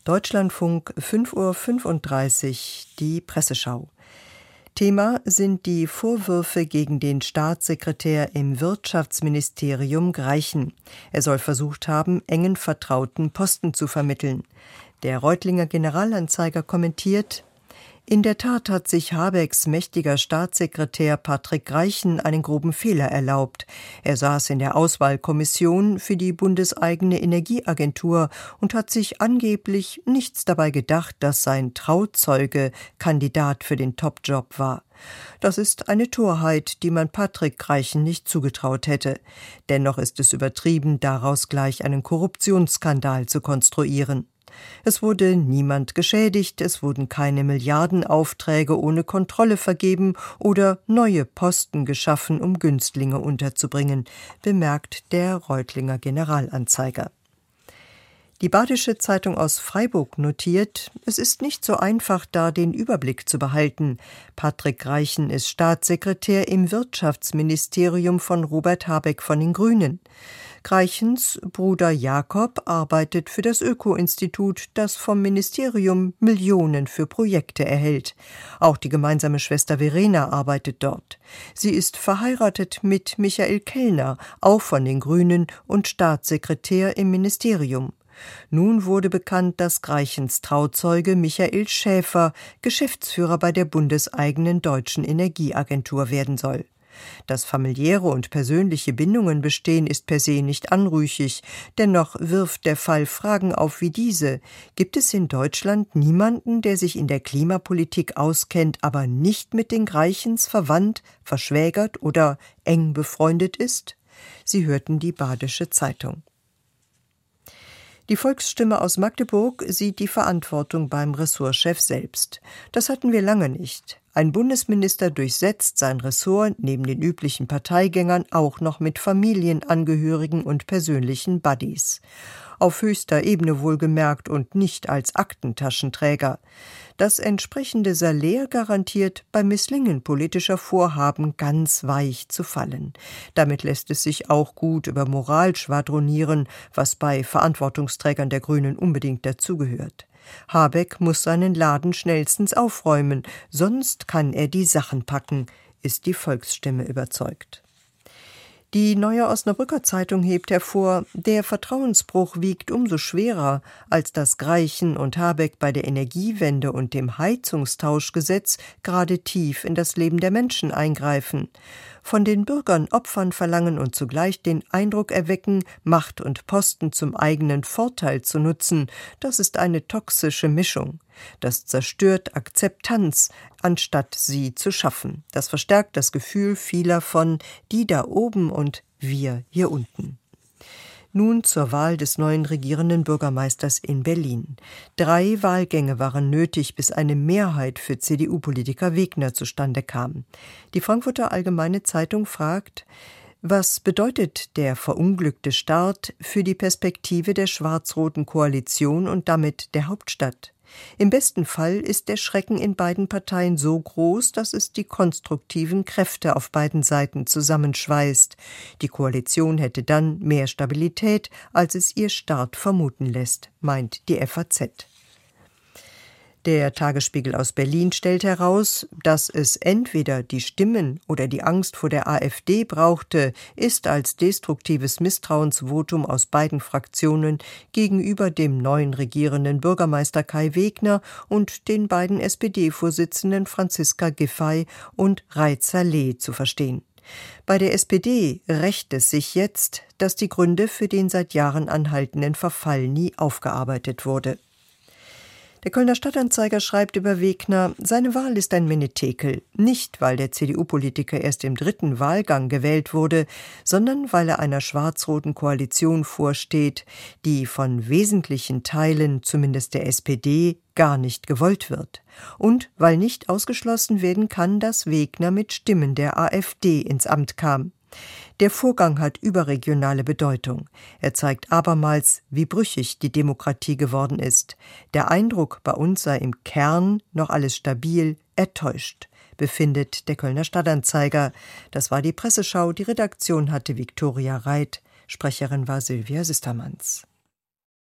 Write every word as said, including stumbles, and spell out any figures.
Deutschlandfunk fünf Uhr fünfunddreißig, die Presseschau. Thema sind die Vorwürfe gegen den Staatssekretär im Wirtschaftsministerium Greichen. Er soll versucht haben, engen Vertrauten Posten zu vermitteln. Der Reutlinger Generalanzeiger kommentiert: In der Tat hat sich Habecks mächtiger Staatssekretär Patrick Greichen einen groben Fehler erlaubt. Er saß in der Auswahlkommission für die bundeseigene Energieagentur und hat sich angeblich nichts dabei gedacht, dass sein Trauzeuge Kandidat für den Topjob war. Das ist eine Torheit, die man Patrick Greichen nicht zugetraut hätte. Dennoch ist es übertrieben, daraus gleich einen Korruptionsskandal zu konstruieren. Es wurde niemand geschädigt, es wurden keine Milliardenaufträge ohne Kontrolle vergeben oder neue Posten geschaffen, um Günstlinge unterzubringen, bemerkt der Reutlinger Generalanzeiger. Die Badische Zeitung aus Freiburg notiert: Es ist nicht so einfach, da den Überblick zu behalten. Patrick Greichen ist Staatssekretär im Wirtschaftsministerium von Robert Habeck von den Grünen. Greichens Bruder Jakob arbeitet für das Öko-Institut, das vom Ministerium Millionen für Projekte erhält. Auch die gemeinsame Schwester Verena arbeitet dort. Sie ist verheiratet mit Michael Kellner, auch von den Grünen und Staatssekretär im Ministerium. Nun wurde bekannt, dass Greichens Trauzeuge Michael Schäfer Geschäftsführer bei der bundeseigenen Deutschen Energieagentur werden soll. Dass familiäre und persönliche Bindungen bestehen, ist per se nicht anrüchig. Dennoch wirft der Fall Fragen auf wie diese: Gibt es in Deutschland niemanden, der sich in der Klimapolitik auskennt, aber nicht mit den Greichens verwandt, verschwägert oder eng befreundet ist? Sie hörten die Badische Zeitung. Die Volksstimme aus Magdeburg sieht die Verantwortung beim Ressortchef selbst. Das hatten wir lange nicht. Ein Bundesminister durchsetzt sein Ressort neben den üblichen Parteigängern auch noch mit Familienangehörigen und persönlichen Buddies. Auf höchster Ebene wohlgemerkt und nicht als Aktentaschenträger. Das entsprechende Salär garantiert, beim Misslingen politischer Vorhaben ganz weich zu fallen. Damit lässt es sich auch gut über Moral schwadronieren, was bei Verantwortungsträgern der Grünen unbedingt dazugehört. Habeck muss seinen Laden schnellstens aufräumen, sonst kann er die Sachen packen, ist die Volksstimme überzeugt. Die Neue Osnabrücker Zeitung hebt hervor: Der Vertrauensbruch wiegt umso schwerer, als dass Greichen und Habeck bei der Energiewende und dem Heizungstauschgesetz gerade tief in das Leben der Menschen eingreifen. Von den Bürgern Opfern verlangen und zugleich den Eindruck erwecken, Macht und Posten zum eigenen Vorteil zu nutzen, das ist eine toxische Mischung. Das zerstört Akzeptanz, anstatt sie zu schaffen. Das verstärkt das Gefühl vieler von die da oben und wir hier unten. Nun zur Wahl des neuen regierenden Bürgermeisters in Berlin. Drei Wahlgänge waren nötig, bis eine Mehrheit für C D U-Politiker Wegner zustande kam. Die Frankfurter Allgemeine Zeitung fragt: Was bedeutet der verunglückte Start für die Perspektive der schwarz-roten Koalition und damit der Hauptstadt? Im besten Fall ist der Schrecken in beiden Parteien so groß, dass es die konstruktiven Kräfte auf beiden Seiten zusammenschweißt. Die Koalition hätte dann mehr Stabilität, als es ihr Start vermuten lässt, meint die F A Z. Der Tagesspiegel aus Berlin stellt heraus, dass es entweder die Stimmen oder die Angst vor der AfD brauchte, ist als destruktives Misstrauensvotum aus beiden Fraktionen gegenüber dem neuen regierenden Bürgermeister Kai Wegner und den beiden S P D-Vorsitzenden Franziska Giffey und Reid Saleh zu verstehen. Bei der S P D rächt es sich jetzt, dass die Gründe für den seit Jahren anhaltenden Verfall nie aufgearbeitet wurde. Der Kölner Stadtanzeiger schreibt über Wegner: Seine Wahl ist ein Menetekel, nicht weil der C D U-Politiker erst im dritten Wahlgang gewählt wurde, sondern weil er einer schwarz-roten Koalition vorsteht, die von wesentlichen Teilen, zumindest der S P D, gar nicht gewollt wird. Und weil nicht ausgeschlossen werden kann, dass Wegner mit Stimmen der AfD ins Amt kam. Der Vorgang hat überregionale Bedeutung. Er zeigt abermals, wie brüchig die Demokratie geworden ist. Der Eindruck, bei uns sei im Kern noch alles stabil, ertäuscht, befindet der Kölner Stadtanzeiger. Das war die Presseschau. Die Redaktion hatte Viktoria Reid. Sprecherin war Silvia Sistermanns.